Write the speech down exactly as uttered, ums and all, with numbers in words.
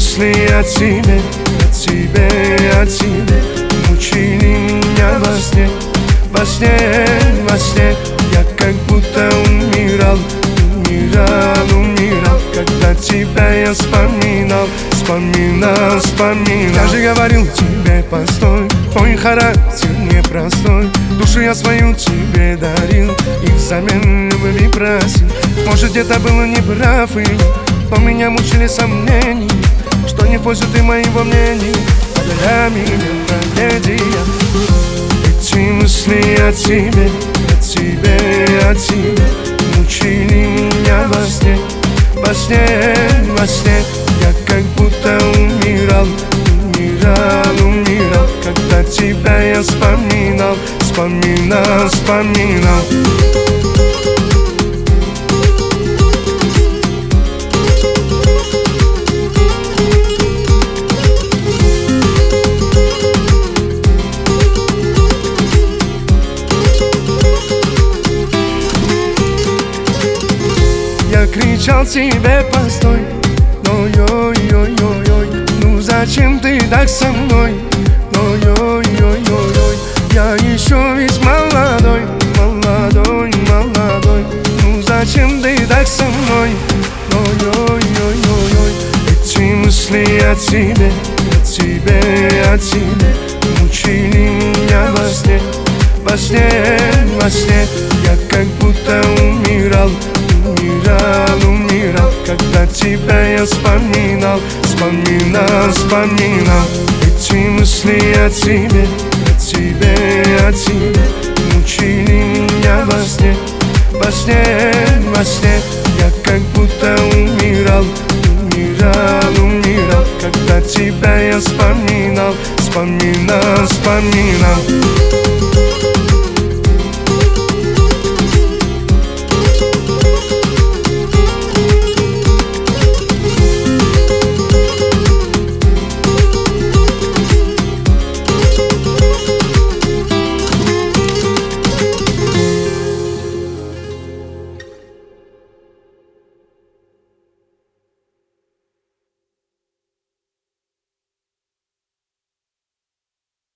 мысли о тебе, о тебе, о тебе мучили меня во сне, во сне, во сне. Я как будто умирал, умирал, умирал, когда тебя я вспоминал, вспоминал, вспоминал. Я же говорил тебе, постой, твой характер непростой. Душу я свою тебе дарил и взамен любви просил. Может, где-то было неправ, и но меня мучили сомнения, что не в пользу ты моего мнения, а для меня трагедия. Эти мысли о тебе, о тебе, о тебе мучили меня во сне, во сне, во сне. Я как будто умирал, умирал, умирал, когда тебя я вспоминал, вспоминал, вспоминал. Я кричал тебе, постой, но ой-ой-ой-ой, ну зачем ты так со мной? Но ой-ой-ой-ой, я еще ведь молодой, молодой, молодой, ну зачем ты так со мной? Но ой-ой-ой-ой, эти мысли о тебе, о тебе, о тебе мучили меня во сне, во сне, во сне. Я как будто умирал, умирал, умирал, когда тебя я вспоминал, вспоминал, вспоминал. Эти мысли о тебе, о тебе, о тебе мучили меня во сне, во сне, во сне. Я как будто умирал, умирал, умирал, когда тебя я вспоминал, вспоминал, вспоминал.